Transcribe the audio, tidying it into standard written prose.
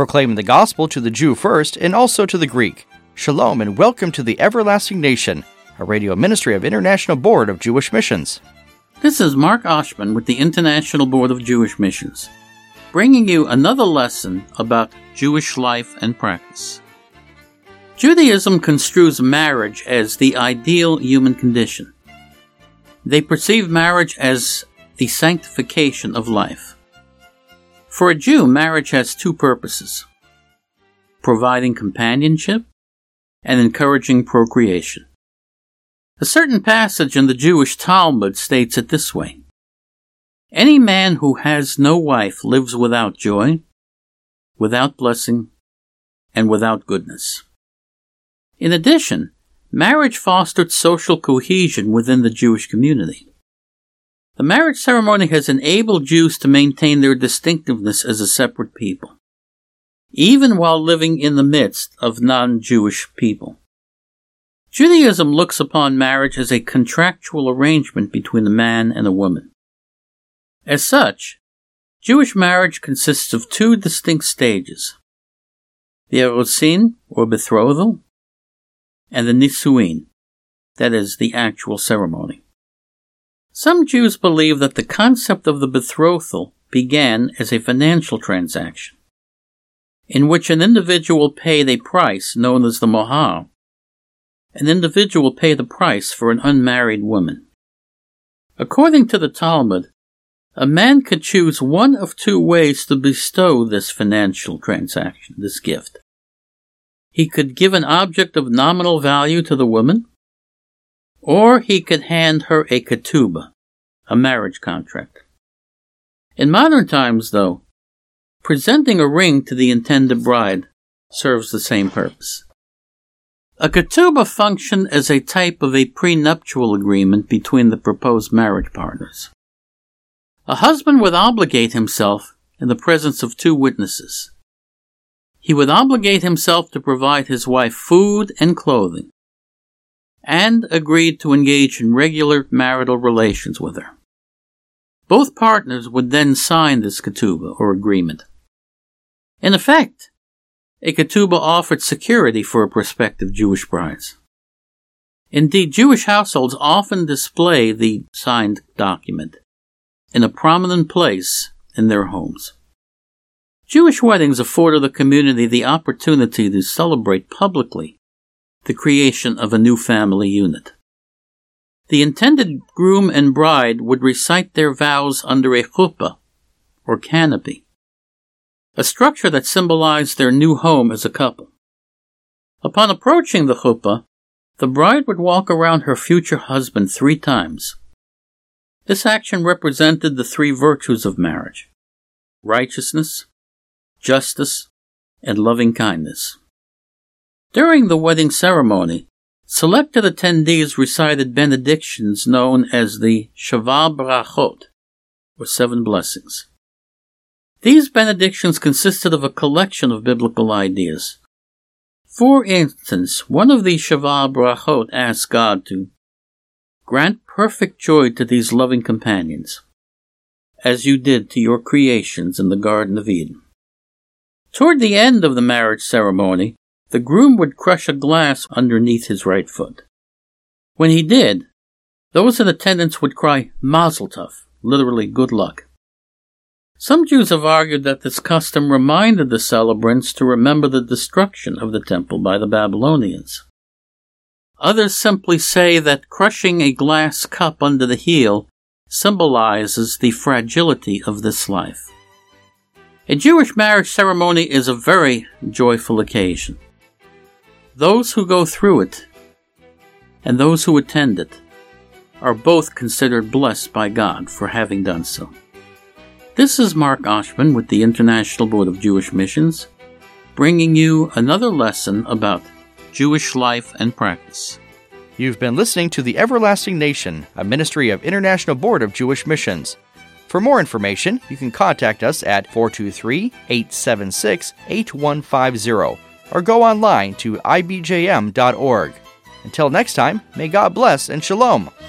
proclaiming the gospel to the Jew first and also to the Greek. Shalom and welcome to the Everlasting Nation, a radio ministry of International Board of Jewish Missions. This is Mark Oshman with the International Board of Jewish Missions, bringing you another lesson about Jewish life and practice. Judaism construes marriage as the ideal human condition. They perceive marriage as the sanctification of life. For a Jew, marriage has two purposes: providing companionship and encouraging procreation. A certain passage in the Jewish Talmud states it this way: "Any man who has no wife lives without joy, without blessing, and without goodness." In addition, marriage fostered social cohesion within the Jewish community. The marriage ceremony has enabled Jews to maintain their distinctiveness as a separate people, even while living in the midst of non-Jewish people. Judaism looks upon marriage as a contractual arrangement between a man and a woman. As such, Jewish marriage consists of two distinct stages: the erusin, or betrothal, and the nisuin, that is, the actual ceremony. Some Jews believe that the concept of the betrothal began as a financial transaction, in which an individual paid a price known as the mohar. An individual paid a price for an unmarried woman. According to the Talmud, a man could choose one of two ways to bestow this financial transaction, this gift. He could give an object of nominal value to the woman, or he could hand her a ketubah, a marriage contract. In modern times, though, presenting a ring to the intended bride serves the same purpose. A ketubah functioned as a type of a prenuptial agreement between the proposed marriage partners. A husband would obligate himself in the presence of two witnesses. He would obligate himself to provide his wife food and clothing, and agreed to engage in regular marital relations with her. Both partners would then sign this ketubah, or agreement. In effect, a ketubah offered security for prospective Jewish brides. Indeed, Jewish households often display the signed document in a prominent place in their homes. Jewish weddings afforded the community the opportunity to celebrate publicly the creation of a new family unit. The intended groom and bride would recite their vows under a chuppah, or canopy, a structure that symbolized their new home as a couple. Upon approaching the chuppah, the bride would walk around her future husband 3 times. This action represented the 3 virtues of marriage: righteousness, justice, and loving kindness. During the wedding ceremony, selected attendees recited benedictions known as the Sheva Brachot, or 7 blessings. These benedictions consisted of a collection of biblical ideas. For instance, one of the Sheva Brachot asked God to grant perfect joy to these loving companions, as you did to your creations in the Garden of Eden. Toward the end of the marriage ceremony, the groom would crush a glass underneath his right foot. When he did, those in attendance would cry Mazel Tov, literally good luck. Some Jews have argued that this custom reminded the celebrants to remember the destruction of the temple by the Babylonians. Others simply say that crushing a glass cup under the heel symbolizes the fragility of this life. A Jewish marriage ceremony is a very joyful occasion. Those who go through it and those who attend it are both considered blessed by God for having done so. This is Mark Oshman with the International Board of Jewish Missions, bringing you another lesson about Jewish life and practice. You've been listening to The Everlasting Nation, a ministry of International Board of Jewish Missions. For more information, you can contact us at 423-876-8150 or go online to ibjm.org. Until next time, may God bless and shalom.